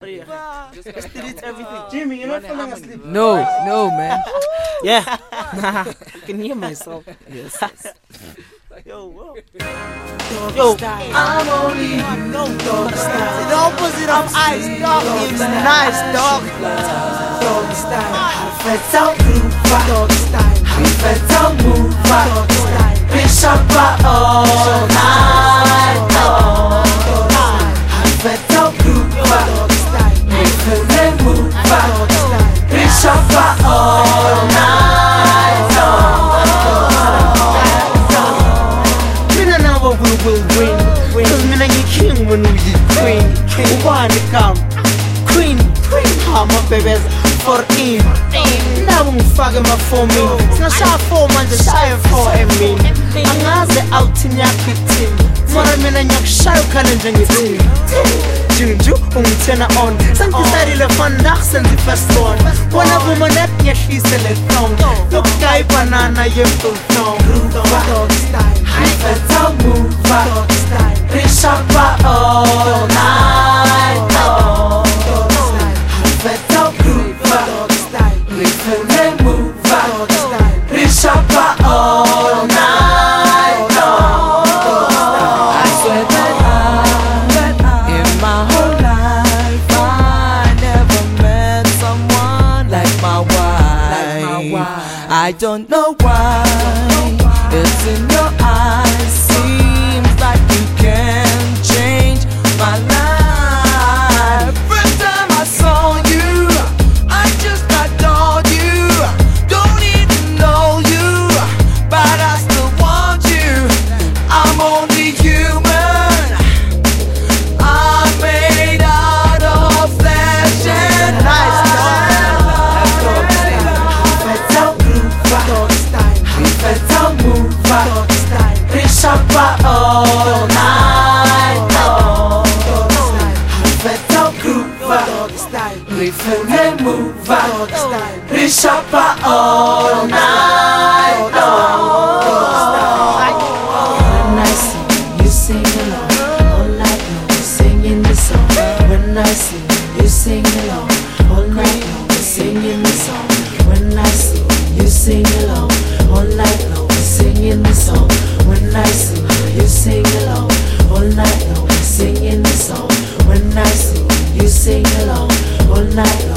Just delete everything. Jimmy, you're not falling asleep. No, man. Yeah. I can hear myself. Yes. Yo, I'm only dog style. The opposite of ice, dog is nice, dog. Dog style. Fetal groove, dog style. Fetal move, dog style. Bishop all night, dog style. Fetal groove, dog style. Fetal move, dog style. Bishop all night, dog style. We will win. Cause me and you king when we queen. One come queen. I'm a babies for him. Now I'm fucking my for me. It's not shy for man, the shy for me. I'm not the out in your kitchen. For a minute, you're shy can't drink it. Junju, turn on. Some decided to fun knocks and the first one. One of woman that she's a little. Look, guy banana, you're full dog style. Fetal move, dog style. Bishop all night, dog style. Fetal groove, dog style. Fetal move, dog style. Bishop all night, dog style. I swear that in my whole life I never met someone like my wife. I don't know why. It's in your eyes, seems like you can change my life. First time I saw you, I just adored you. Don't even know you, but I still want you. I'm only human, I'm made out of flesh and Nice dog. Fetal groove, dog style. Fetal move, dog style. Bishop all night, dog style. Fetal groove, dog style. Fetal move, dog style. Bishop all night, dog style. When I sing, you sing along. All night long, we're singing the song. When I sing, you sing along. All night long, we're singing the song. When I sing, you sing along. All night long, we're singing the song. When I sing, you sing along. All night long, we're singing the song. When I sing, you sing along. All night long.